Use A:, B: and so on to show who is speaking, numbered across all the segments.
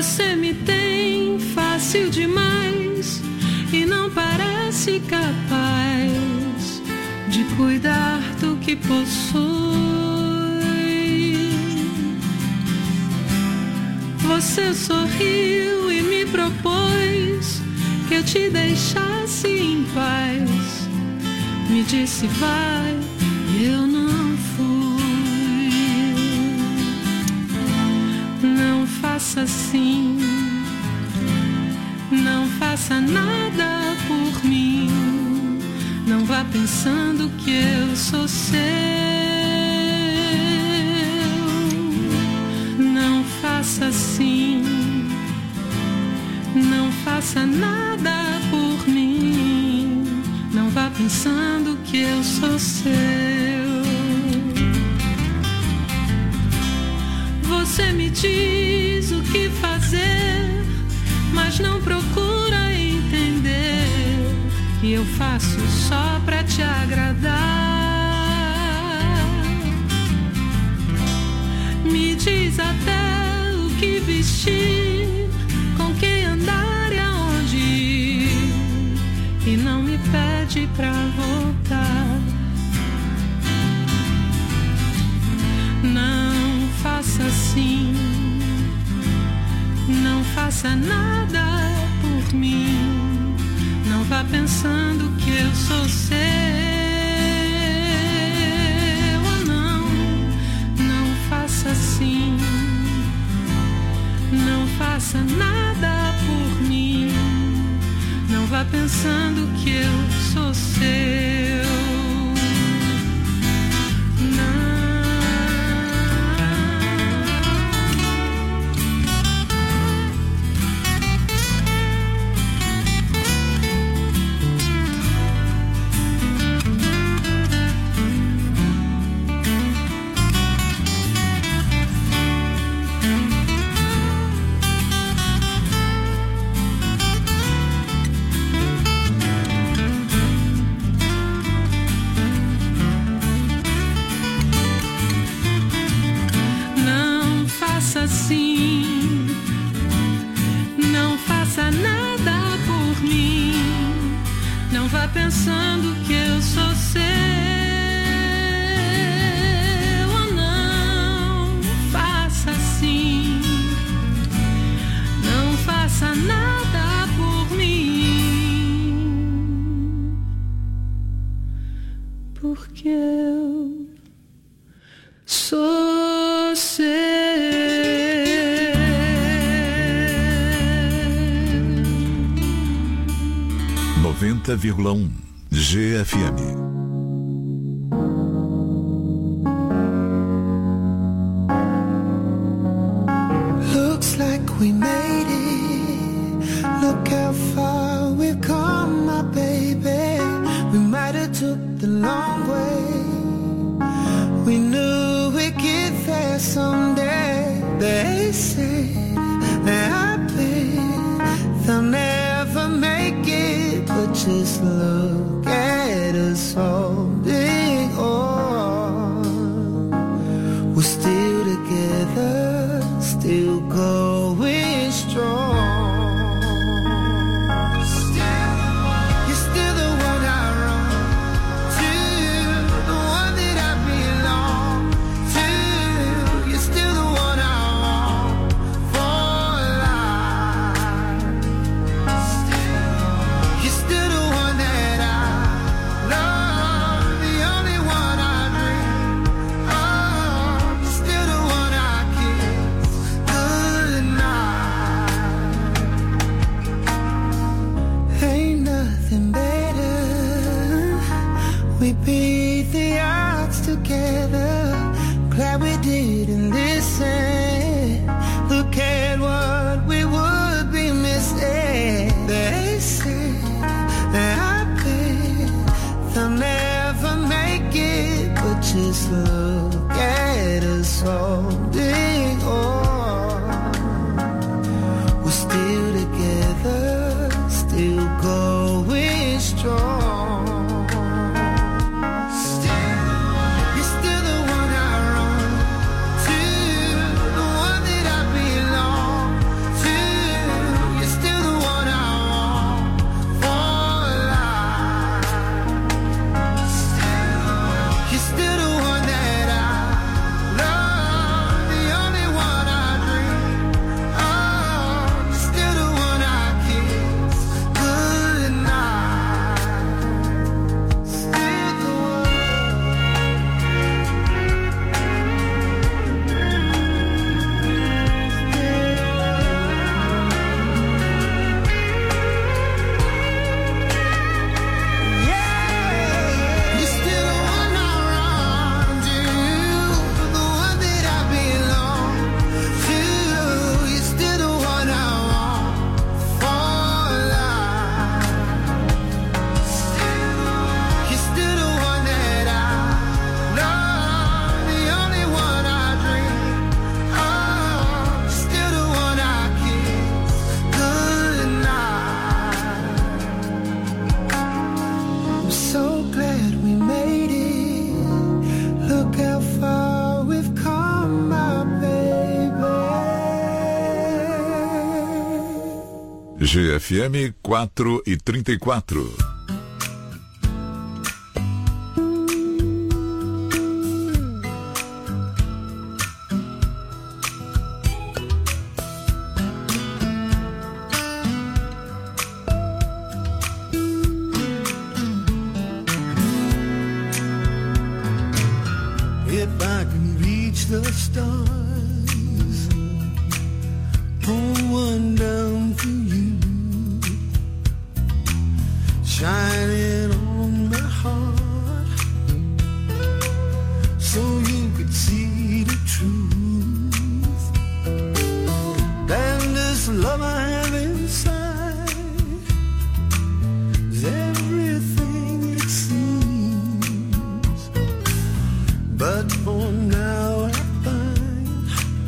A: Você me tem fácil demais e não parece capaz de cuidar do que possui. Você sorriu e me propôs que eu te deixasse em paz. Me disse vai, e eu não fui. Não faça assim, não faça nada por mim. Não vá pensando que eu sou seu. Não faça assim, não faça nada por mim. Não vá pensando que eu sou seu. Você me diz o que fazer, mas não procura entender que eu faço só pra te agradar. Me diz até o que vestir, com quem andar e aonde ir, e não me pede pra voltar. Não faça assim, não faça nada por mim. Não vá pensando que eu sou seu. Oh, não, não faça assim, não faça nada por mim. Não vá pensando que eu sou seu. Não.
B: 90,1 GFM.
C: Looks like we made it. Look how far we've come, my baby. We might have took the long way. We knew we'd get there someday. They say that I bet they'll never make it, but just look at us holding on. We're still together, still going strong. Just look at us holding on. We're still together, still going strong. You're still the one I run to, the one that I belong to.
B: GFM 4h34.
C: If I can reach the stars, pull one down for you, shining on my heart, so you could see the truth. And this love I have inside is everything it seems. But for now I find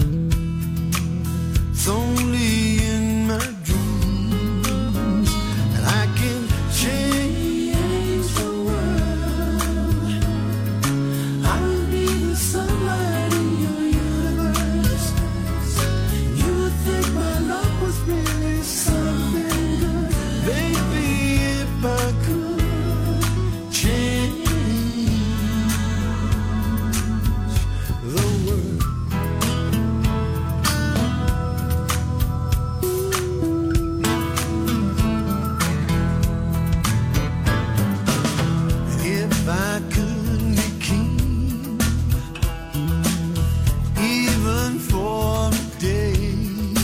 C: it's only in my dreams that I can change the world. I'll be the sunlight in your universe. You would think my love was really something good. Baby, if I could change the world. If I could be king, even for a day,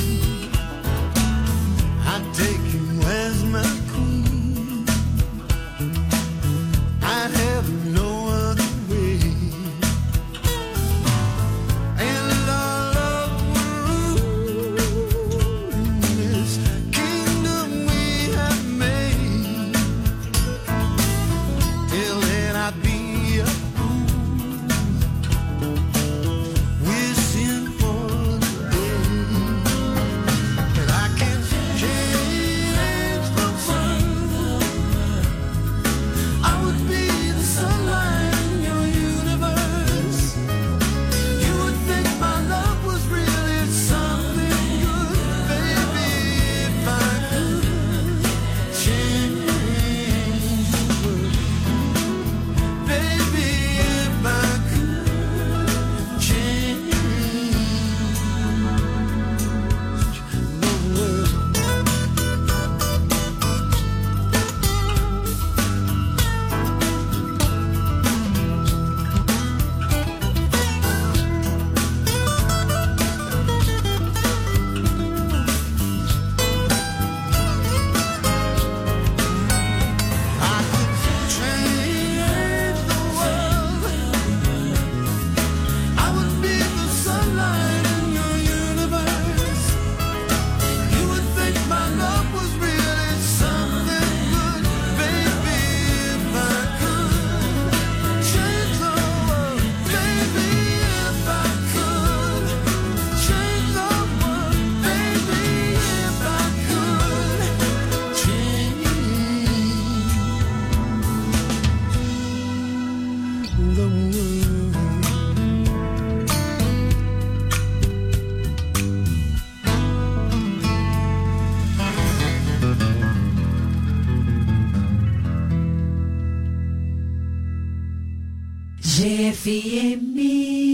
C: I'd take you as my queen. I'd have no other way. And our love will rule in this kingdom we have made. Till then I'd be a fool, wishing for the day that I can change the world. I would be the sunlight in your universe. You would think my love was really something good. Baby, if I could change the world. Baby, if I could change the world. I could change the world. I would be the sunlight in your universe. You would think my love was really something good. Baby, if I could change the world. Baby, if I could change the world. Baby, if I could change the world.
A: GFM.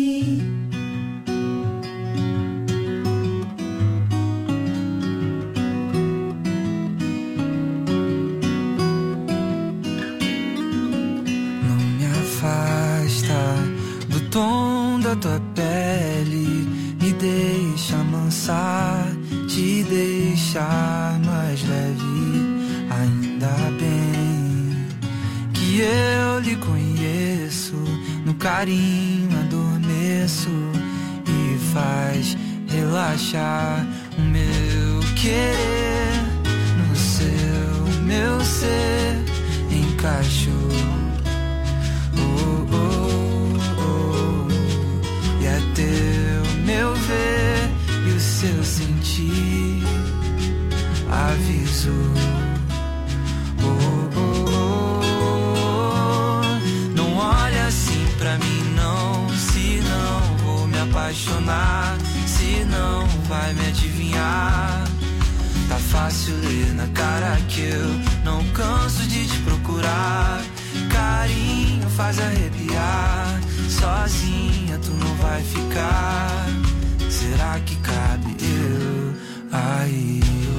D: Não me afasta do tom da tua pele, me deixa amansar, te deixar mais leve. Ainda bem que eu lhe conheço, no carinho adormeço e faz relaxar o meu querer no seu, meu ser encaixou. Oh, oh, oh. E é teu meu ver e o seu sentir avisou. Oh, oh, oh. Não olha assim pra mim não, senão vou me apaixonar, senão vai me adivinhar. Tá fácil fácil ler na cara que eu não canso de te procurar. Carinho faz arrepiar, sozinha tu não vai ficar. Será que cabe eu aí?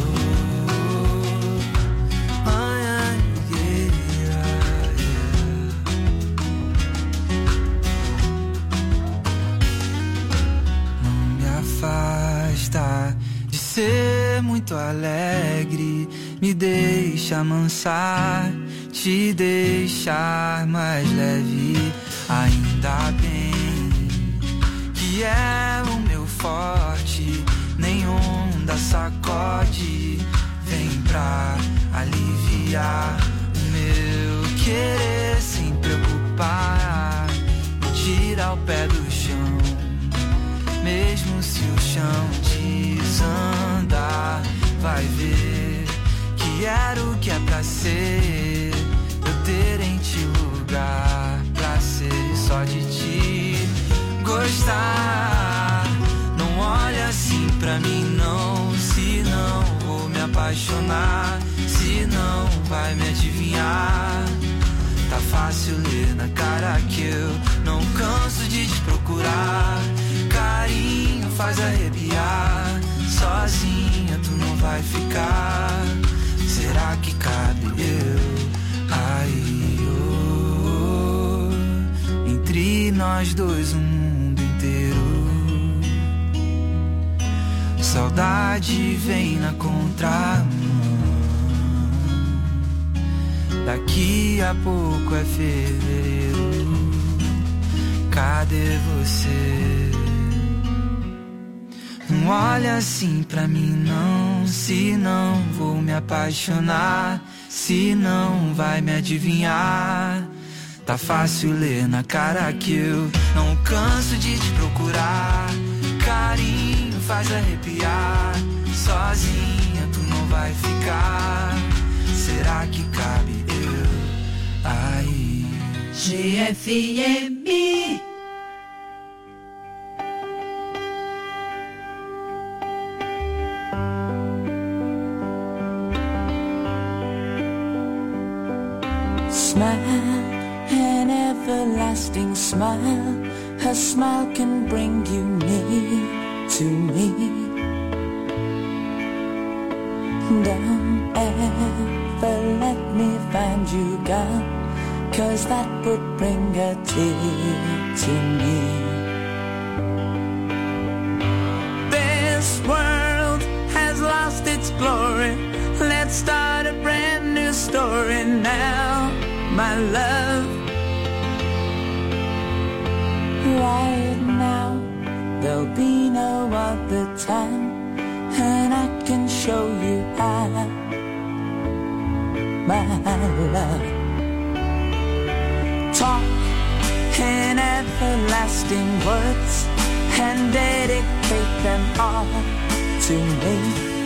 D: Afasta de ser muito alegre, me deixa amansar, te deixar mais leve. Ainda bem que é o meu forte, nenhum da sacode vem pra aliviar o meu querer sem preocupar, me tira o pé do chão. Mesmo se o chão desandar, vai ver que era o que é pra ser. Eu ter em ti lugar pra ser só de ti gostar. Não olha assim pra mim não, senão vou me apaixonar, senão vai me adivinhar. Tá fácil ler na cara que eu não canso de te procurar. Carinho faz arrepiar, sozinha tu não vai ficar. Será que cabe eu aí? Oh, entre nós dois um mundo inteiro. Saudade vem na contramão. Daqui a pouco é fevereiro. Cadê você? Não olha assim pra mim não, senão vou me apaixonar, senão vai me adivinhar. Tá fácil ler na cara que eu não canso de te procurar. Carinho faz arrepiar, sozinha tu não vai ficar. Será que cabe eu aí?
A: GFM.
E: Smile, an everlasting smile. Her smile can bring you near to me. Don't ever let me find you gone, 'cause that would bring a tear to me. This world has lost its glory. Let's start a brand new story now, my love. Right now, there'll be no other time, and I can show you how, my love. Talk in everlasting words and dedicate them all to me,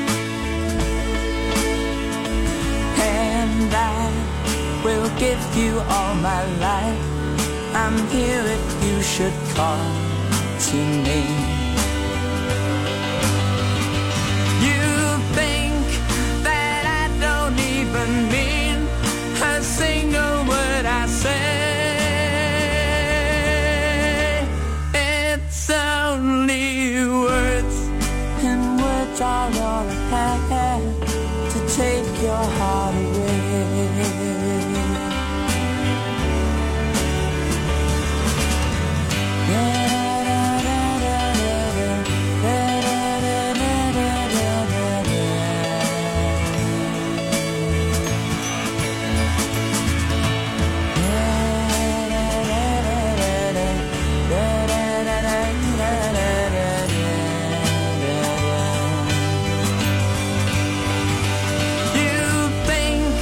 E: and I will give you all my life. I'm here if you should call to me. You think that I don't even mean a single word I say. It's only words, and words are all I have to take your heart away. You think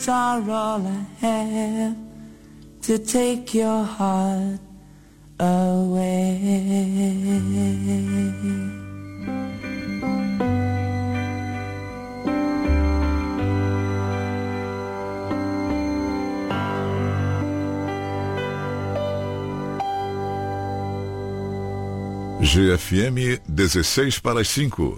E: words are all I have to take your heart away.
B: GFM 16 para as 5.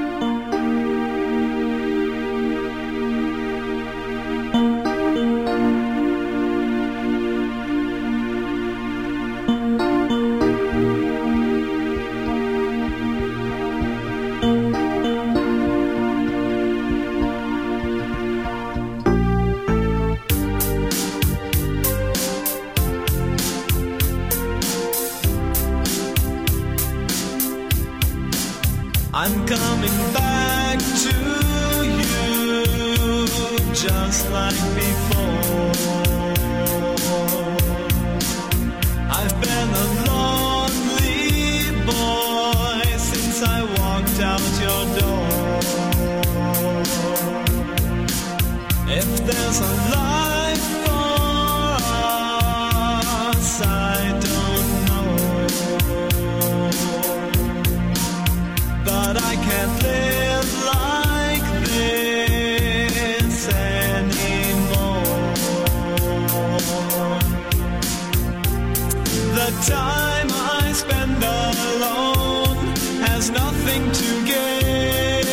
F: I'm coming back to you, just like before. I've been a lonely boy since I walked out your door. If there's a life for us, I don't know. But I can't live like this anymore. The time I spend alone has nothing to give.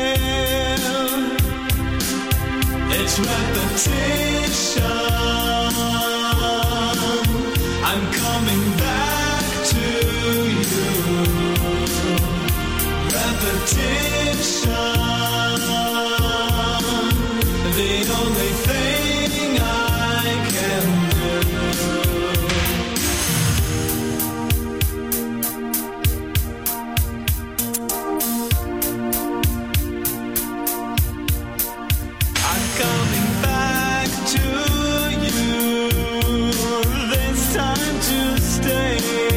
F: It's repetition. I'm coming back to you. Repetition, the only thing I can do. I'm coming back to you, this time to stay.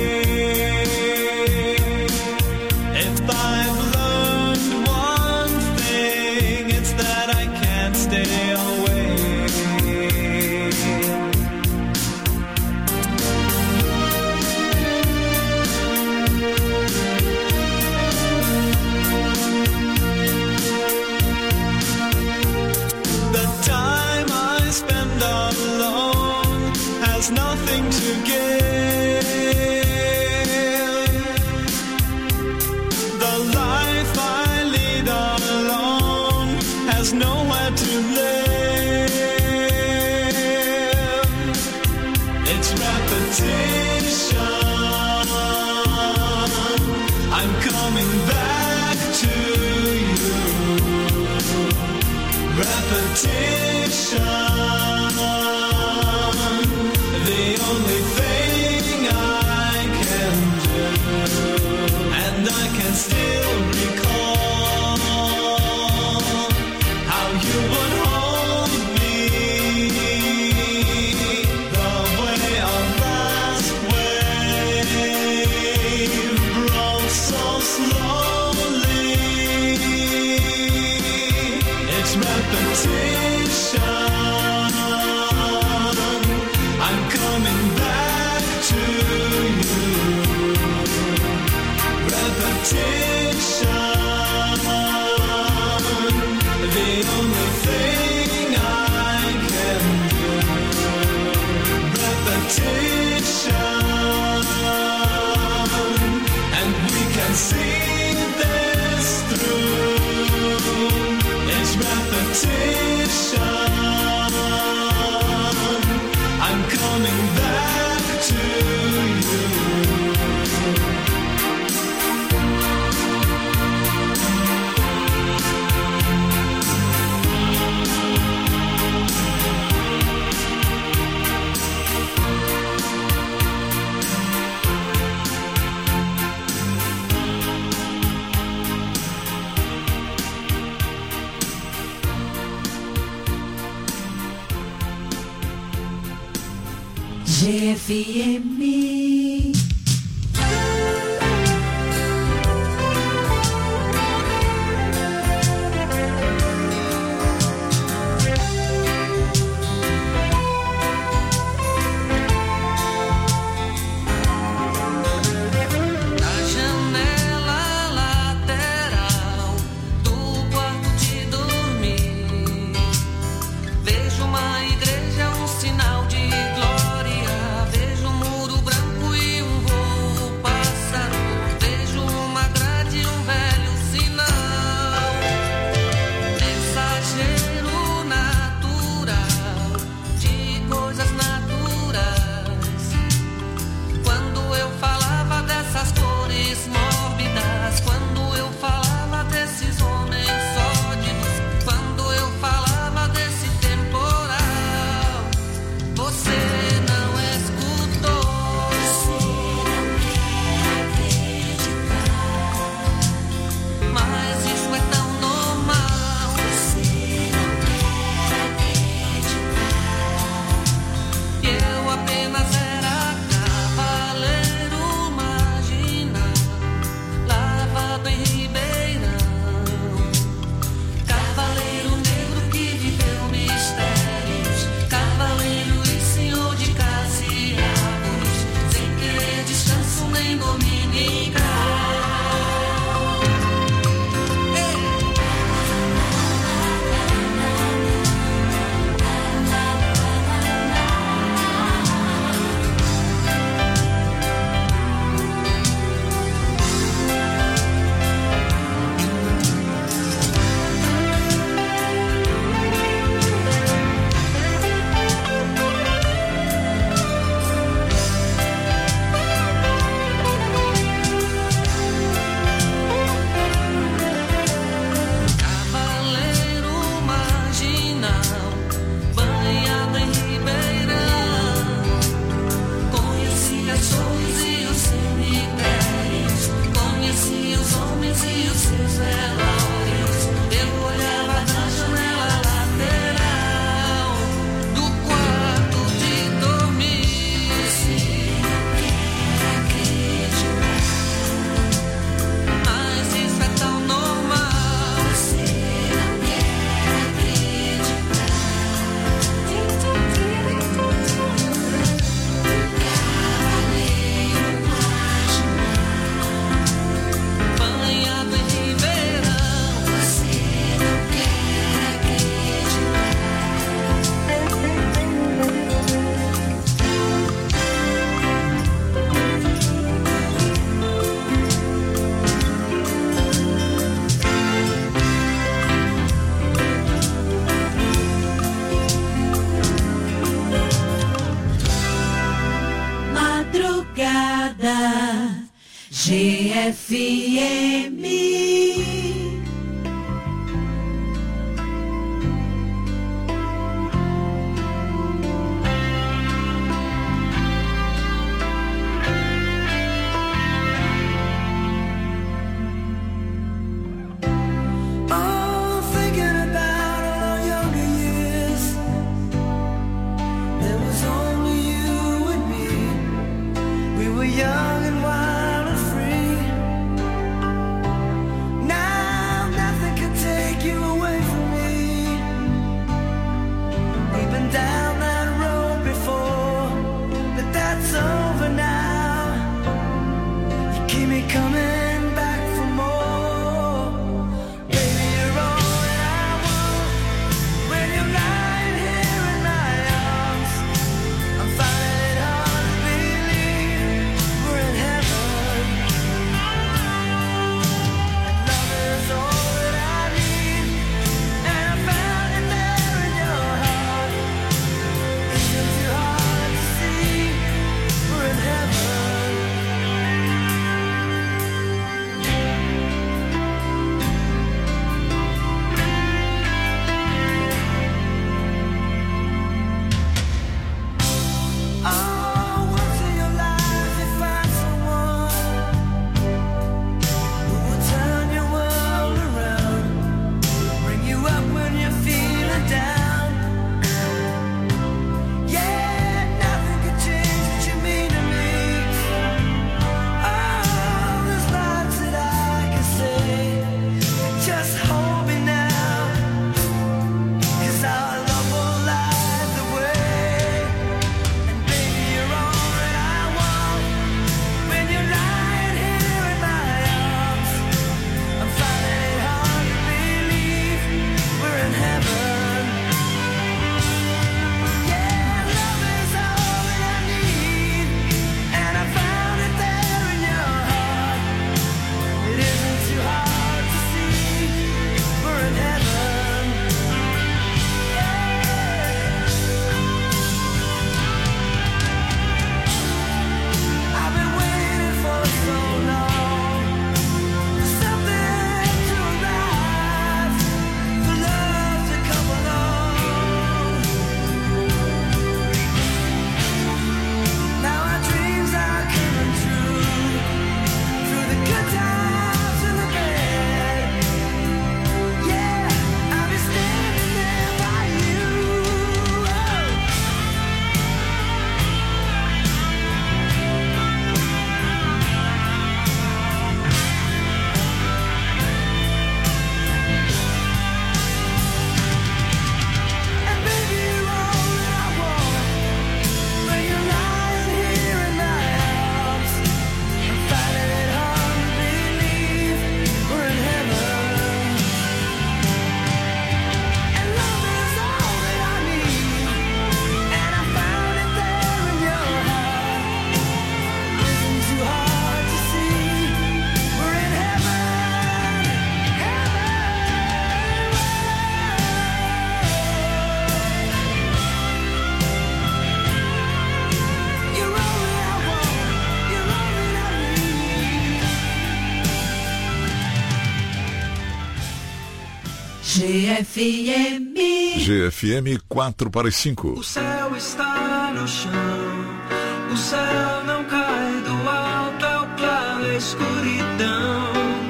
F: If I've learned one thing, it's that I can't stay away. The time I spend alone has nothing to give. The life I lead alone has nowhere to live. It's repetition. I'm coming back to you. Repetition, the only thing I can do. And I can still recall how you would hold me, the way our last wave broke so slowly. It's repetition. I'm coming back to you. Repetition, the only thing I can do. Repetition, and we can see this through. It's repetition. I'm coming back to you.
A: GFM.
G: Morada GFM.
C: Young and wild and free. Now nothing can take you away from me. We've been down that road before, but that's over now. You keep me coming back for more. Baby, you're all that I want. When you're lying here in my arms, I'm finding it hard to believe we're in heaven. And love is all that I need, and I found it there in your heart. Isn't too hard to see we're in heaven. Oh, once in your life you find someone who will turn your world around, bring you up when you're feeling down. Yeah, nothing can change what you mean to me. Oh, there's lots that I can say, but just hold me now, 'cause our love will light the way. And baby, you're all that I want. When you're lying here in my arms, I'm finding it hard to believe we're in heaven. Yeah, love is all that I need, and I found it there in your heart. It isn't too hard to see we're in heaven. I've been waiting for so long for something to arrive, for love to come along. Now our dreams are coming true, through the good times and the bad. Yeah, I'll be standing there by you. And baby, you're all that I want. When you're lying here in my arms, I'm finding it hard to believe we're in heaven. And love is all that I need, and I found it there in your heart. Isn't too hard to see we're in heaven. You're all that I want, you're all that I need.
G: GFM.
B: GFM 4 para as 5.
D: O céu está no chão, o céu não cai do alto, é o claro, a escuridão.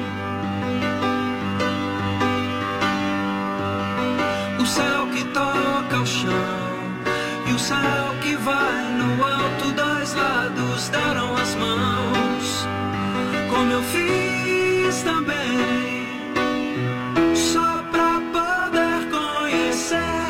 D: O céu que toca o chão e o céu que vai no alto, dois lados deram as mãos, como eu fiz também. Só pra poder conhecer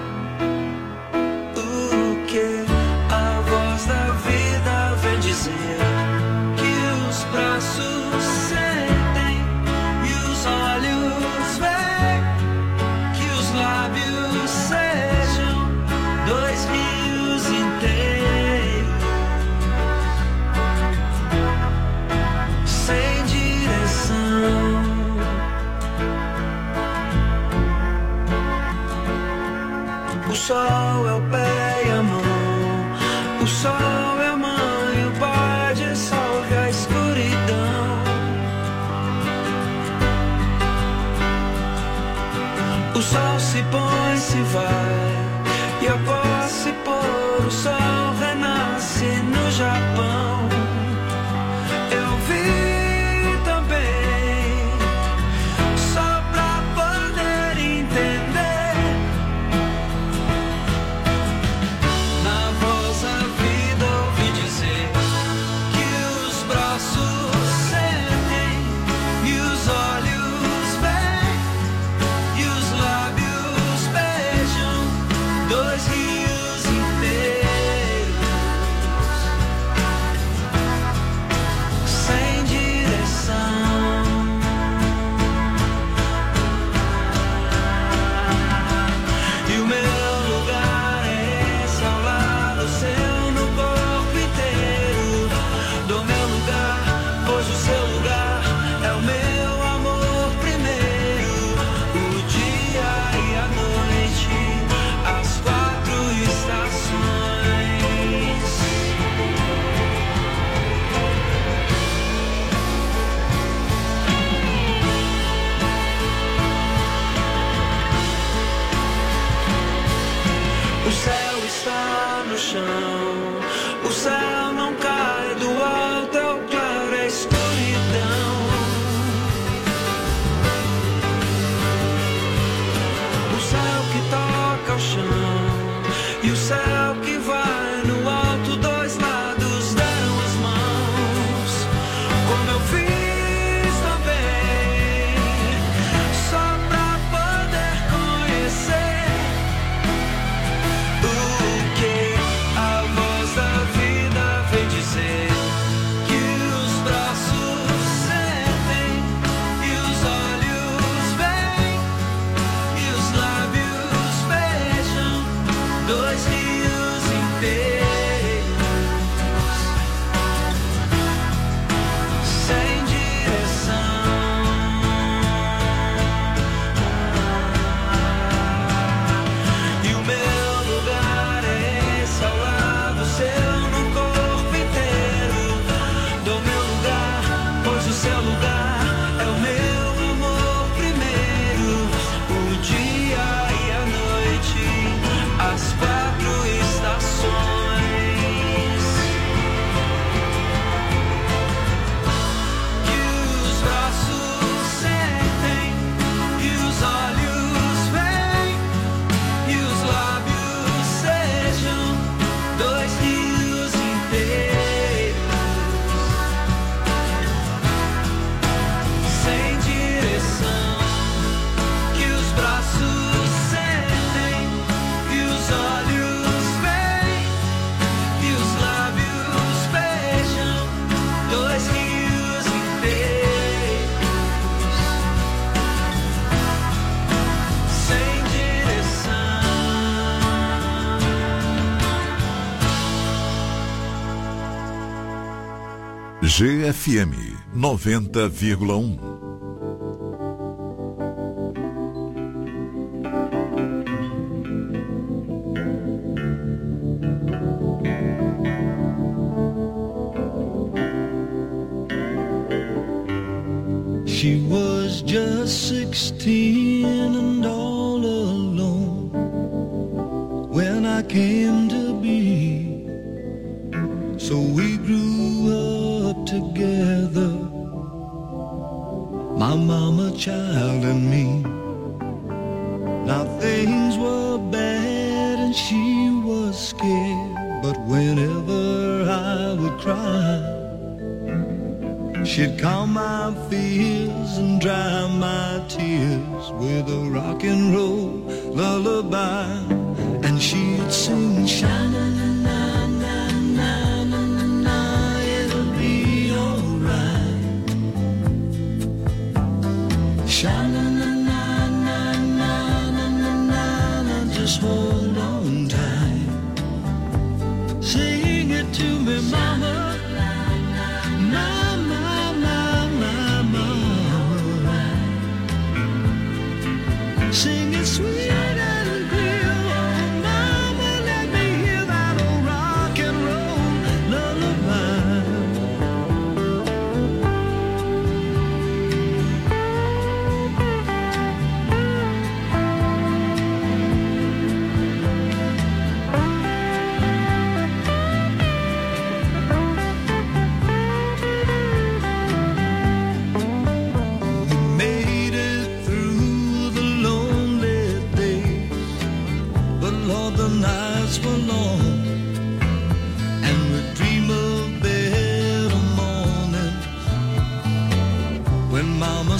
D: o que a voz da vida vem dizer, que os braços sentem e os olhos veem, que os lábios sejam dois rios inteiros, sem direção. se vai e após se pôr o sol renasce no Japão. Eu vi também, só pra poder entender, na voz da vida ouvi dizer que os braços sentem e os olhos veem e os lábios beijam dois rios inteiros sem direção. E o meu lugar é esse ao lado seu no corpo inteiro. Do meu lugar, pois o seu lugar é o meu amor primeiro. O dia e a noite, as quatro estações. O céu está no chão, o céu não cai do alto, é o claro, é a escuridão. O céu que toca o chão e o céu que vai no alto, dois lados deram as mãos, como eu fiz também, só pra poder conhecer o que a voz da vida vem dizer, que os braços sentem e os olhos veem e os lábios beijam dois rios inteiros sem direção. E o meu lugar é esse ao lado seu no corpo inteiro. Do meu lugar, pois o seu lugar é o meu amor primeiro. O dia e a noite, as quatro estações. Que os braços sentem e os olhos veem e os lábios sejam dois rios inteiros sem direção. Que os braços sentem e os olhos veem e os lábios beijam dois rios inteiros sem direção.
B: GFM 90,1.
F: She was just 16 and all alone when I came to be. So we grew up together, my mama, child, and me. Now things were bad and she was scared, but whenever I would cry, she'd calm my fears and dry my tears with a rock and roll lullaby. And she'd sing, sha-na-na-na-na-na-na, it'll be alright. Sha-na-na-na-na-na-na-na, just hold on tight. Sing it to me, mama. Sing it sweet and clear, oh mama, let me hear that.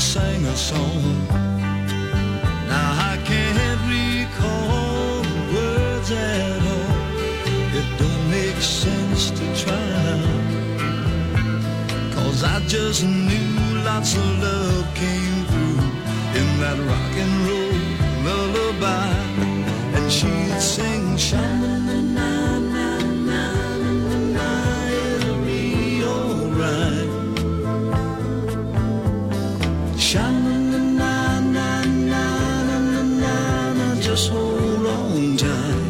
F: sang a song. Now I can't recall the words at all. It don't make sense to try, 'cause I just knew lots of love came through in that rock and roll lullaby. And she'd sing sha-na-na-na-na-na-na-na, it'll be alright. Sha-na-na-na-na-na-na-na, just hold on tight.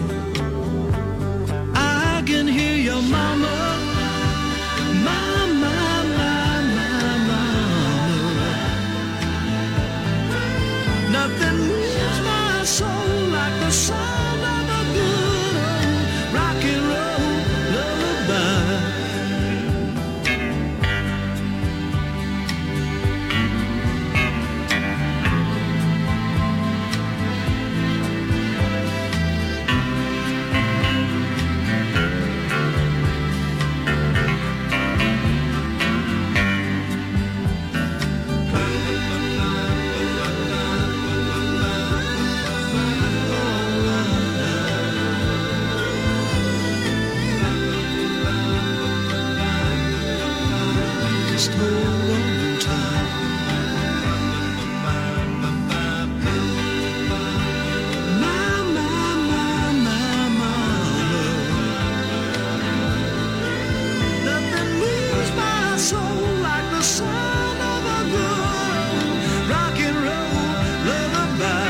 F: I can hear your mama, mama, mama. Nothing moves my soul like the sound of a good old rock and roll lullaby. Just hold on tight. Nothing moves my soul like the sound of a good rock and roll lullaby.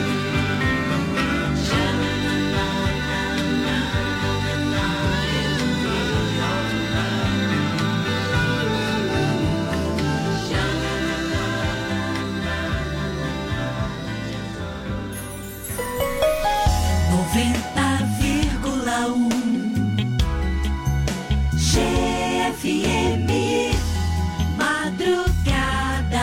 G: GFM Madrugada.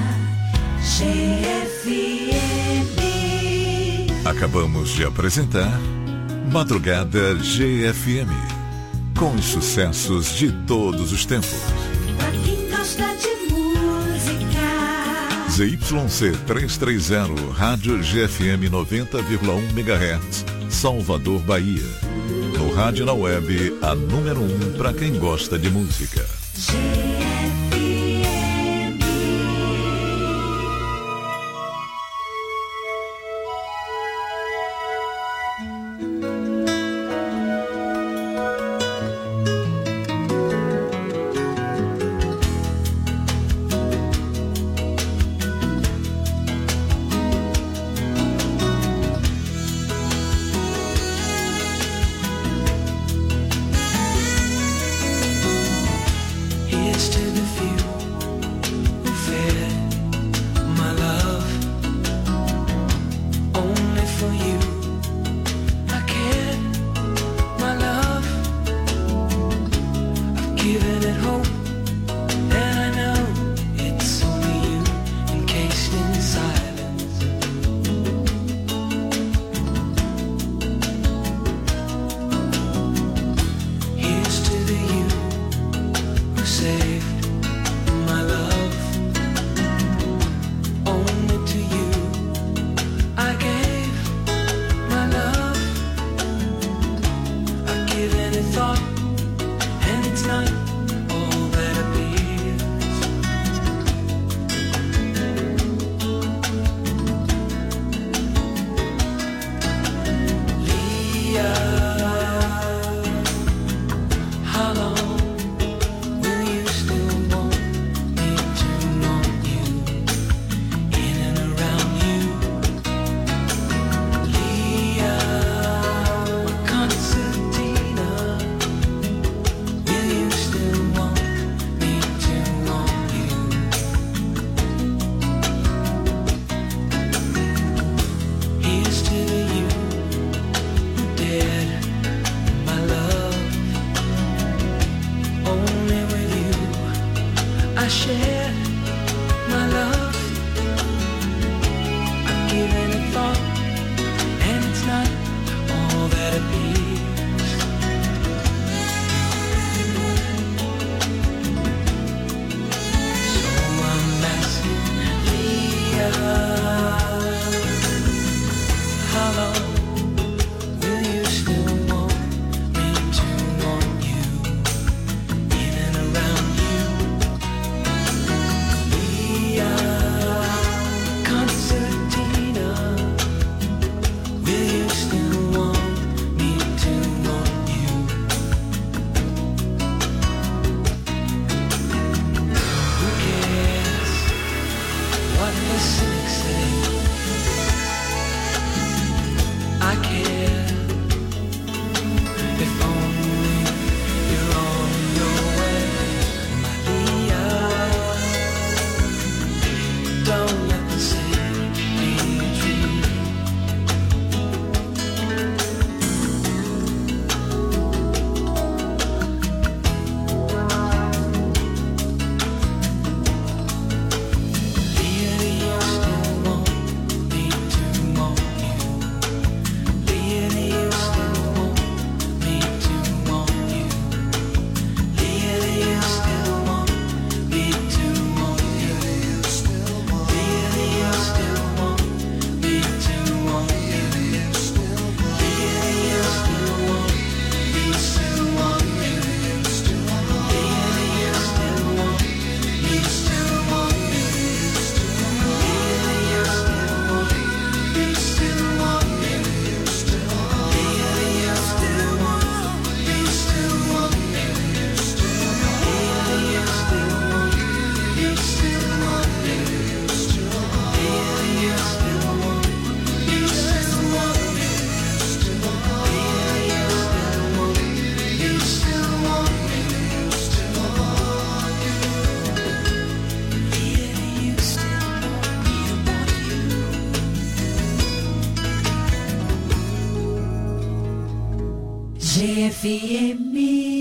G: GFM.
B: Acabamos de apresentar Madrugada GFM, com os sucessos de todos os tempos.
G: Pra quem gosta de música.
B: ZYC 330, Rádio GFM 90,1 MHz, Salvador, Bahia. No rádio e na web, a número 1 para quem gosta de música.
D: Here's to the few who fed my love. Only for you I cared, my love. I've given it hope, and I know it's only you, encased in silence. Here's to the you who saved my love. Only to you I gave my love. I've given it thought, and it's not all that appears. Leah, how long will you still want me to want you, in and around you? Leah, my concertina, will you still want me to want you? Here's to the you who dared my love. Only with you I share my love. I've given it thought, and it's not all that appears. So I'm asking
G: FM.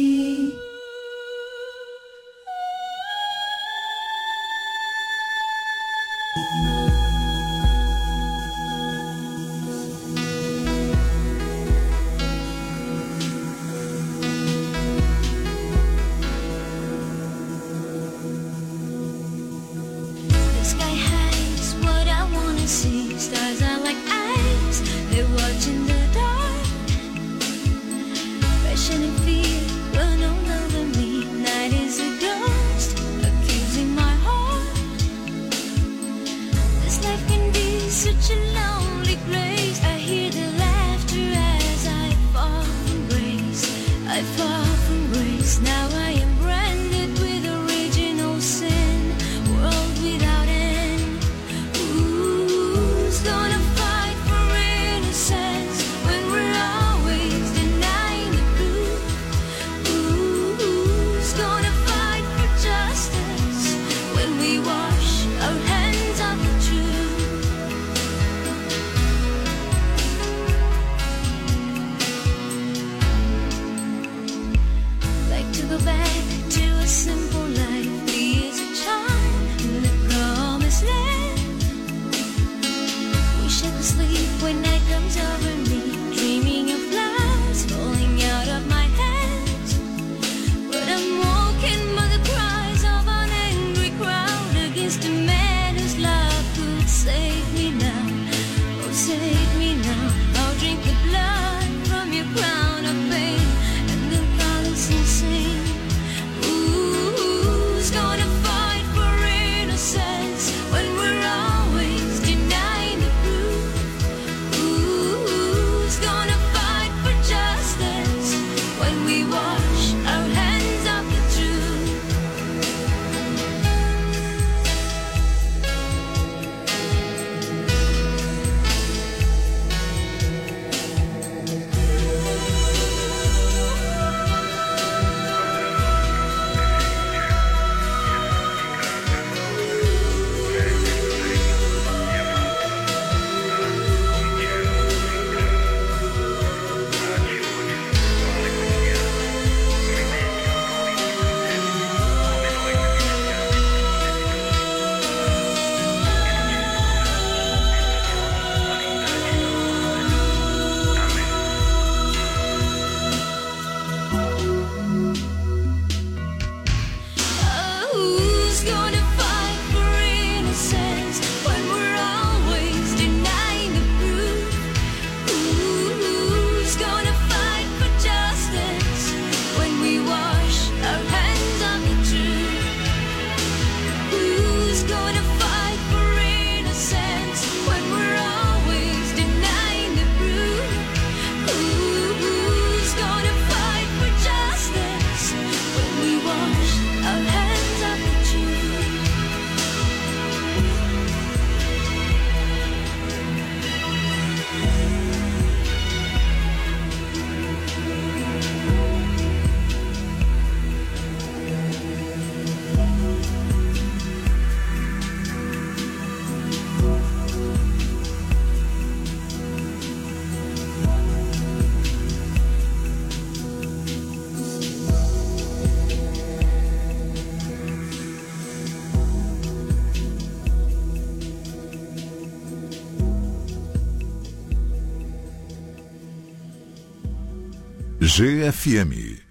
B: GFM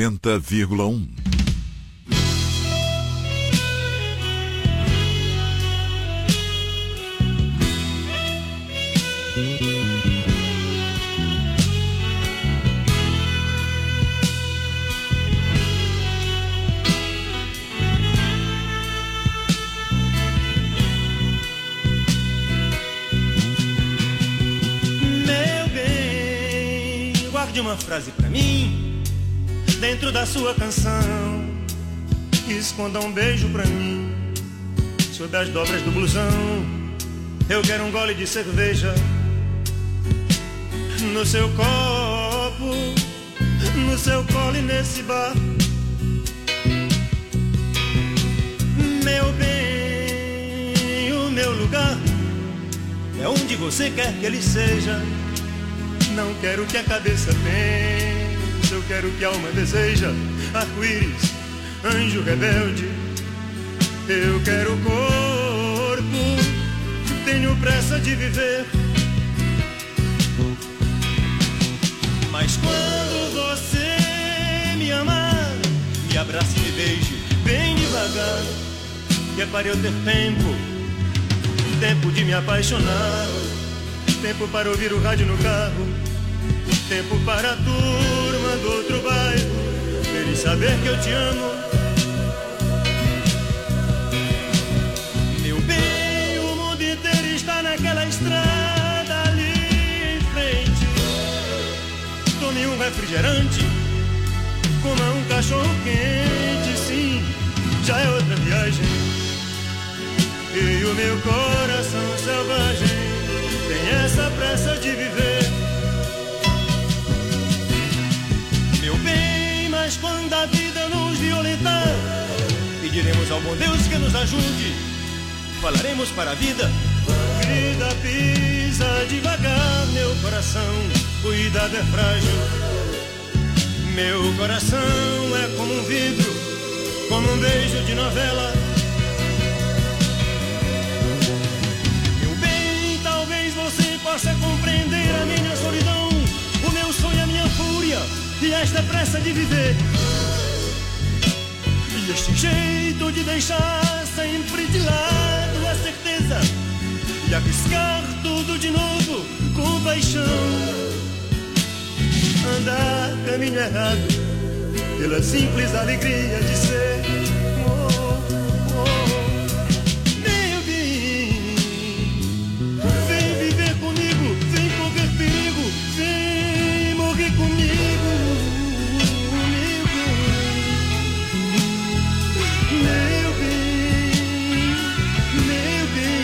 B: 90,1.
H: Uma frase pra mim dentro da sua canção, esconda um beijo pra mim sob as dobras do blusão. Eu quero um gole de cerveja no seu copo, no seu colo e nesse bar. Meu bem, o meu lugar é onde você quer que ele seja. Não quero que a cabeça pense, eu quero o que a alma deseja, arco-íris, anjo rebelde. Eu quero corpo, tenho pressa de viver. Mas quando você me amar, me abrace e me beije bem devagar, que é para eu ter tempo, tempo de me apaixonar, tempo para ouvir o rádio no carro, tempo para a turma do outro bairro, eles saber que eu te amo. Meu bem, o mundo inteiro está naquela estrada ali em frente. Tome um refrigerante, coma um cachorro quente, sim, já é outra viagem. E o meu coração selvagem tem essa pressa de viver. Meu bem, mas quando a vida nos violentar, pediremos ao bom Deus que nos ajude. Falaremos para a vida: vida, pisa devagar, meu coração, cuidado é frágil. Meu coração é como um vidro, como um beijo de novela. Meu bem, talvez você possa compreender a minha solidão, o meu sonho, a minha fúria e esta pressa de viver. E este jeito de deixar sempre de lado a certeza e arriscar tudo de novo com paixão. Andar caminho errado pela simples alegria de ser. Meu bem, vem viver comigo, vem correr perigo, vem morrer comigo. Meu bem, meu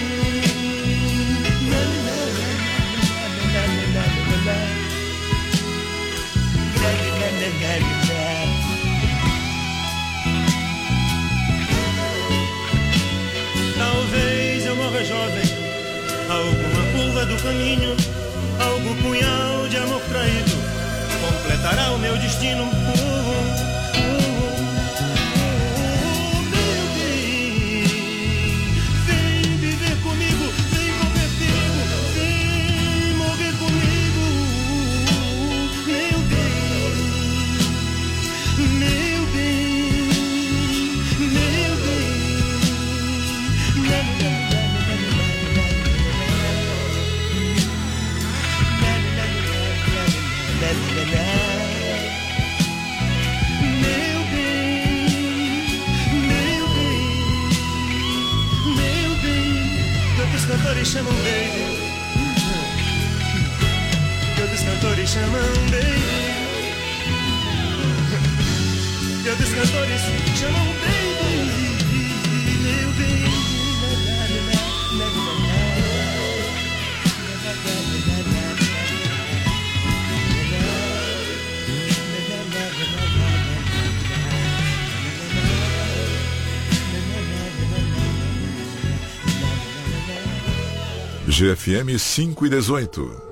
H: talvez eu morra jovem, alguma curva do caminho, algum punhal de amor traído completará o meu destino. Meu bem, vem viver comigo, vem correr perigo, vem morrer comigo. Meu bem, meu bem, meu bem. Cantores chamam baby, que outros cantores chamam baby, que outros cantores chamam baby, meu bem.
B: GFM 5:18.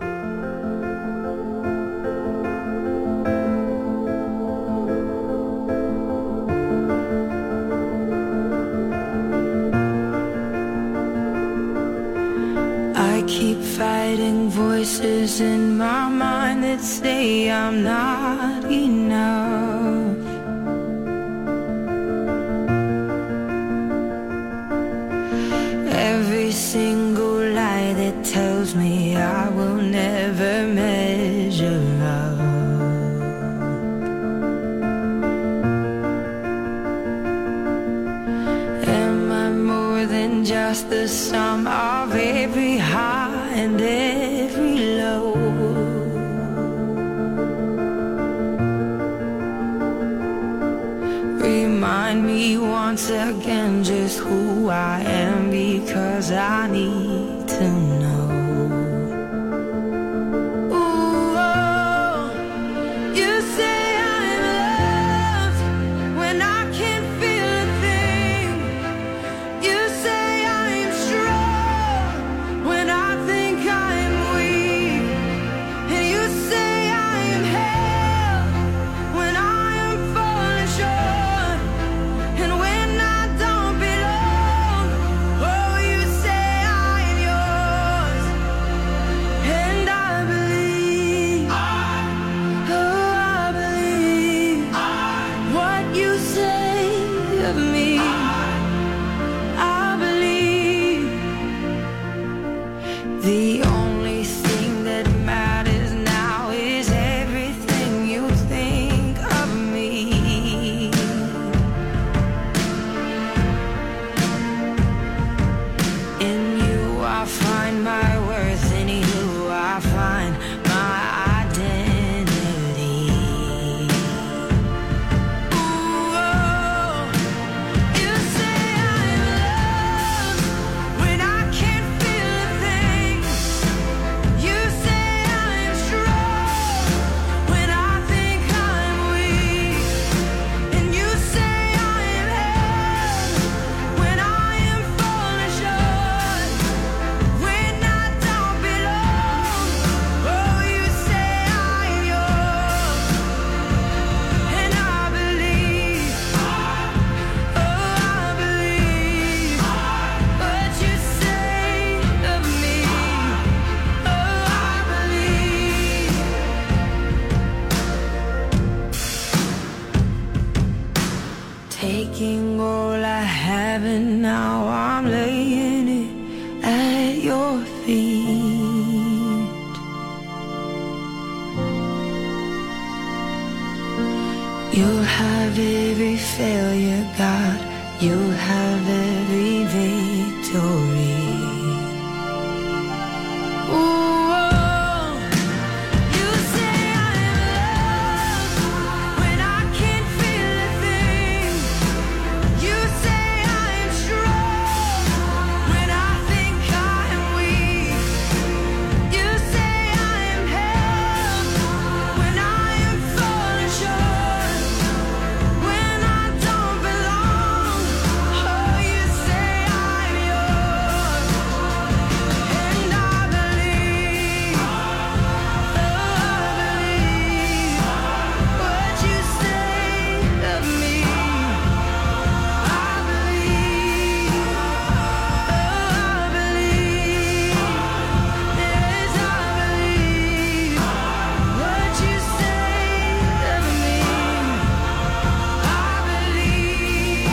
I: I keep fighting voices in my mind that say I'm not enough. Every single lie that tells me I will never measure up. Am I more than just the sum of every high and every low? Remind me once again just who I am, because I need to know. Ooh, oh, you say I'm loved when I can't feel a thing. You say I'm strong when I think I'm weak. And you say I am held when of me. I believe the only thing that matters now is everything you think of me. In you I find my worth, in you I find my identity. Ooh, oh, you say I'm loved when I can't feel a thing. You say I'm strong when I think I'm weak. And you say I'm held when I am falling short, when I don't belong. Oh, you say I'm yours, and I believe. Oh, I believe what you say of me. Oh, I believe. Taking all I have and now I'm laying it at your feet. You'll have every failure, God. You'll have every victory. Ooh, oh, you say I'm loved when I can't feel a thing. You say I'm strong when I think I'm weak. You say I'm held when I am falling short, when I don't belong. Oh, you say I'm yours, and I believe. Oh, I believe what you say of me. I believe. Oh, I believe. Yes, I believe what you say of me. I believe.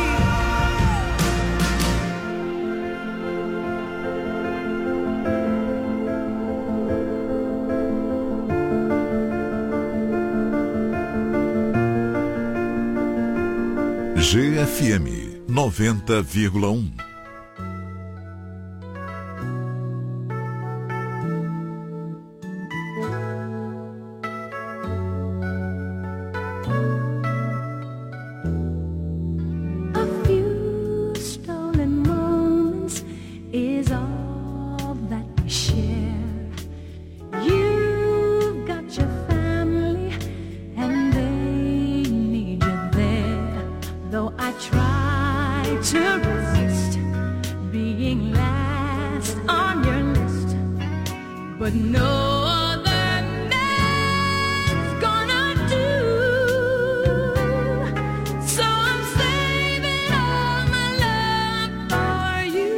B: GFM 90,1.
A: A few stolen moments is all that we share. You've got your family and they need you there. Though I try to resist being last on your list, but no other man's gonna do. So I'm saving all my love for you.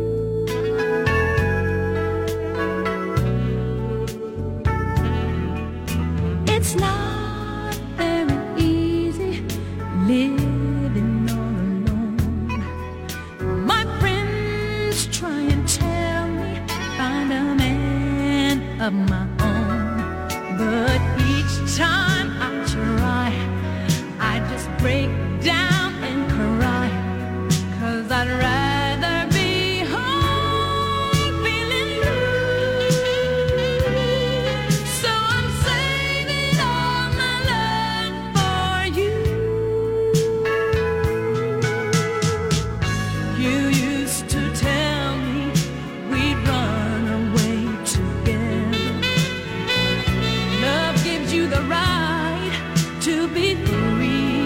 A: It's not very easy living all alone. My friends try and tell me find a man of my own, but each time I try, I just break down and cry, 'cause I'd rather be home feeling blue. So I'm saving all my love for you. You used to tell me we'd run away together. Love gives you the right to be free.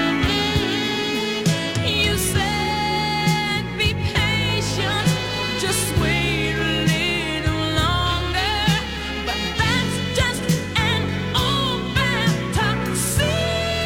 A: You said be patient, just wait a little longer, but that's just an old fantasy.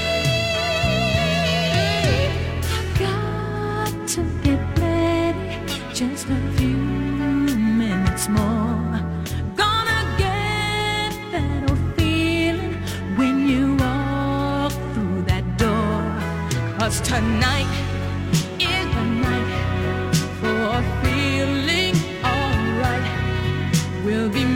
A: I've got to get ready, just a few minutes more. Gonna get that old feeling when you walk through that door. 'Cause tonight Tonight is the night for feeling alright. We'll be